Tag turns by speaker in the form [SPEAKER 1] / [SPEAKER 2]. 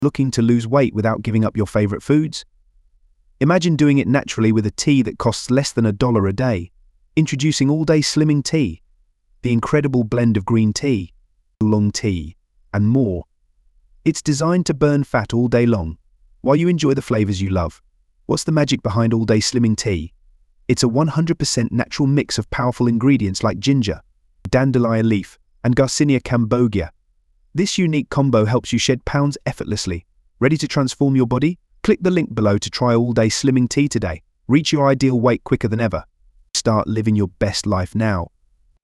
[SPEAKER 1] Looking to lose weight without giving up your favorite foods? Imagine doing it naturally with a tea that costs less than $1 a day. Introducing All Day Slimming Tea, the incredible blend of green tea, oolong tea, and more. It's designed to burn fat all day long, while you enjoy the flavors you love. What's the magic behind All Day Slimming Tea? It's a 100% natural mix of powerful ingredients like ginger, dandelion leaf, and Garcinia cambogia. This unique combo helps you shed pounds effortlessly. Ready to transform your body? Click the link below to try All Day Slimming Tea today. Reach your ideal weight quicker than ever. Start living your best life now.